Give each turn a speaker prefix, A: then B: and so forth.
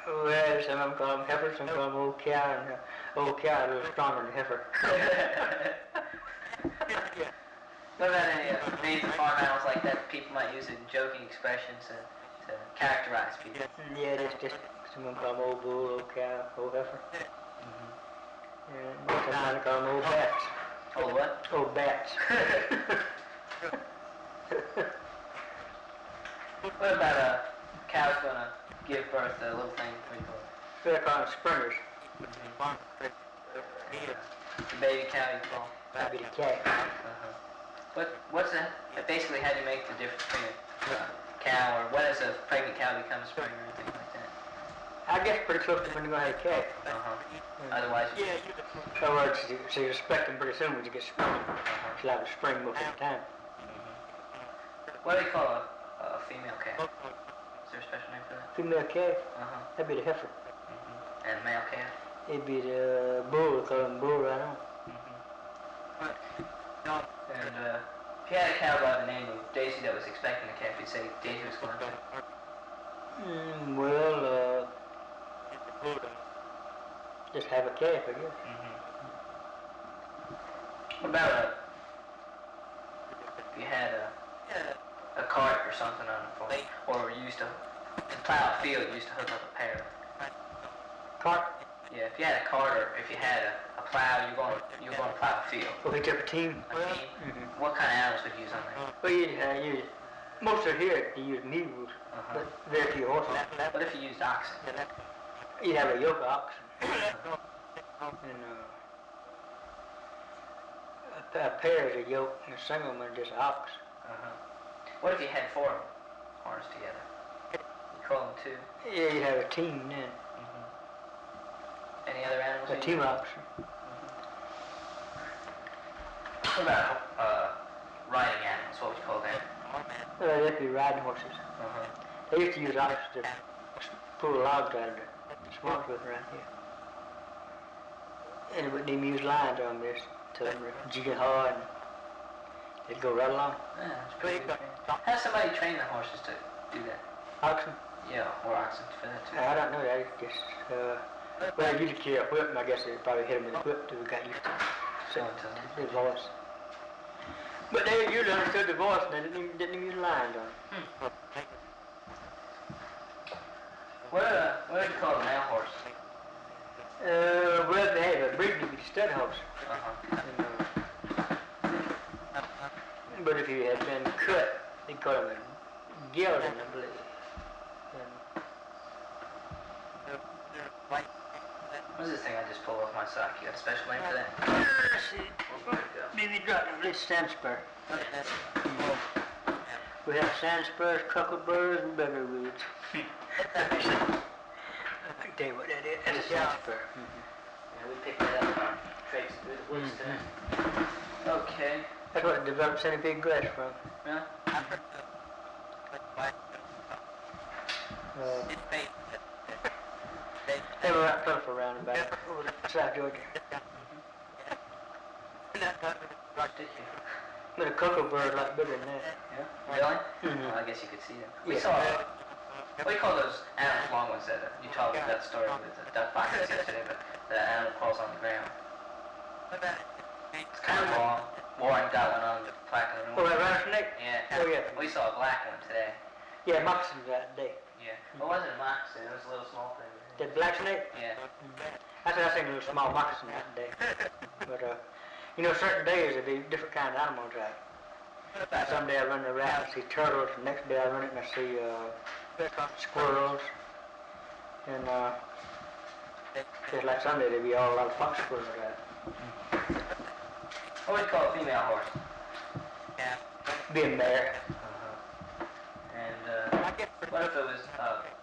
A: Well, some of them call them heifers, some call them old cow, and old cow is a little stronger than heifer.
B: What about any names of farm animals like that people might use in joking expressions to characterize people?
A: Yeah, just some of them call them old bull, old cow, old heifer. And sometimes they call them old bats.
B: Old what?
A: Old bats.
B: What about a cow's gonna give birth to a little thing? What do you call it?
A: They call them springers.
B: The baby cow you call.
A: That'd be the cat.
B: What's that? Basically, how do you make the difference between a cow, or when does a pregnant cow become a springer and things like that?
A: I guess pretty close to when you're gonna have a cat.
B: Otherwise,
A: In other words, so you're expecting pretty soon when you get sprung. She'll have a spring most of the time.
B: what do you call a female cat? Is there a special name for that?
A: Female cat, that'd be the heifer.
B: And a male cat?
A: It'd be the bull, they call them bull right on.
B: And if you had a cow by the name of Daisy that was expecting a calf, you'd say Daisy was going to.
A: Well, just have a calf, I guess.
B: What about if you had a cart or something on the farm, or you used to plow a field, you used to hook up a pair.
A: Cart?
B: Yeah, if you had a cart or if you had a plow, you're going to plow a field.
A: Well, we took a team.
B: A team? What kind of animals would you use on that?
A: Well, you most of here, you use mules, but very few horses.
B: What if you used oxen?
A: You'd have a yoke of oxen. And a pair is a yoke, and a single one is just an ox.
B: What if you had 4 horns together? You call them 2.
A: Yeah, you'd have a team then.
B: Any other animals?
A: A team oxen.
B: What about riding animals? What would you call them?
A: They'd be riding horses. They used to use oxen to pull logs out of the swamps with around here. And they wouldn't even use lines on this till they were jigging hard, and they'd go right along.
B: Yeah, that's pretty good. How does somebody train the horses to do that?
A: Oxen?
B: Yeah, or oxen for that too.
A: I don't know that. It's just, well, they usually carry a whip, and I guess they'd probably hit them with a whip till we got used to their voice. But they usually understood the voice, and they didn't even use lines on it.
B: What do you call a male horse?
A: Well, they have a breed to be stud horse. But if he had been cut, they call him a gelding, I believe.
B: What's this thing I just pulled off my sock? You got a special name for that?
A: Maybe drop it. It's sandspur. We have sandspurs, cuckleburs, and beggarwoods. I can tell you what that is. That's a sandspur.
B: Yeah, we picked that up and traipsed through the woods today. Okay.
A: That's what it developed centipede grass from.
B: Yeah?
A: They were right plentiful around about over South Georgia. But a cucklebur is a lot bigger than that.
B: Yeah? Really? Well, I guess you could see them. We saw, what do you call those animals, long ones that you told me that story with the duck boxes yesterday, but the animal crawls on the ground. It's kind of long. Warren got one on the plaque in the room.
A: Oh, that rattlesnake?
B: Yeah.
A: Oh, yeah.
B: We saw a black one today.
A: Yeah, moccasins that day.
B: Yeah. Well, it wasn't a moccasin, it was a little small thing.
A: That black snake?
B: Yeah.
A: That's what I seen a little small moccasin that day. But, you know, certain days there'd be different kind of animals out. Some day I run the route and see turtles, the next day I run it and I see squirrels. And just like Sunday there'd be a lot of fox squirrels out.
B: What would you call a female horse?
A: Be a mare.
B: And what if it was